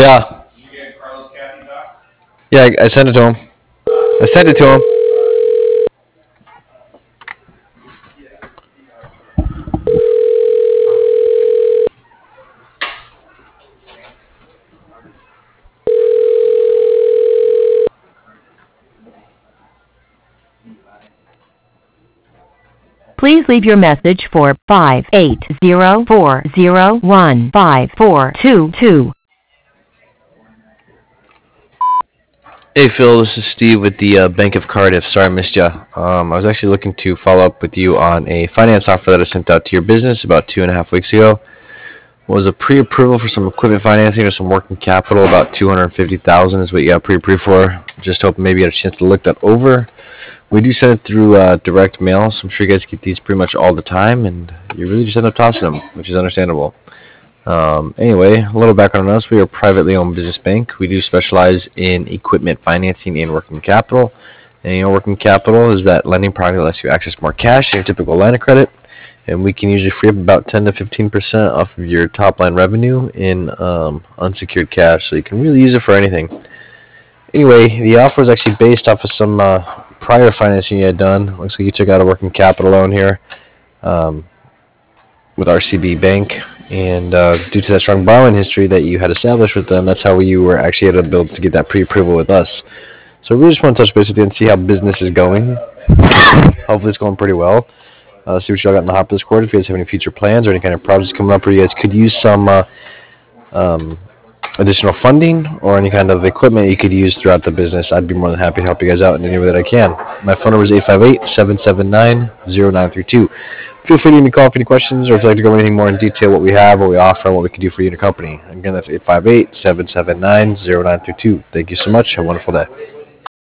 Yeah. Yeah, I sent it to him. I sent it to him. Please leave your message for 58040154222. Hey Phil, this is Steve with the Bank of Cardiff. Sorry I missed you. I was actually looking to follow up with you on a finance offer that I sent out to your business about 2.5 weeks ago. It was a pre-approval for some equipment financing or some working capital. About 250,000 is what you got pre-approved for. Just hoping maybe you had a chance to look that over. We do send it through direct mail, so I'm sure you guys get these pretty much all the time, and you really just end up tossing them, which is understandable. Anyway, a little background on us. We are a privately owned business bank. We do specialize in equipment financing and working capital. And working capital is that lending product that lets you access more cash than your typical line of credit. And we can usually free up about 10 to 15% off of your top line revenue in unsecured cash. So you can really use it for anything. Anyway, the offer is actually based off of some prior financing you had done. Looks like you took out a working capital loan here. With RCB Bank, and due to that strong borrowing history that you had established with them, that's how you were actually able to build to get that pre-approval with us. So we just want to touch base with you and see how business is going. Hopefully it's going pretty well. See what y'all got in the hopper this quarter. If you guys have any future plans or any kind of projects coming up where you guys could use some additional funding or any kind of equipment you could use throughout the business, I'd be more than happy to help you guys out in any way that I can. My phone number is 858-779-0932. Feel free to give me a call if any questions or if you'd like to go over anything more in detail, what we have, what we offer, and what we can do for you and your company. Again, that's 858-779-0932. Thank you so much. Have a wonderful day.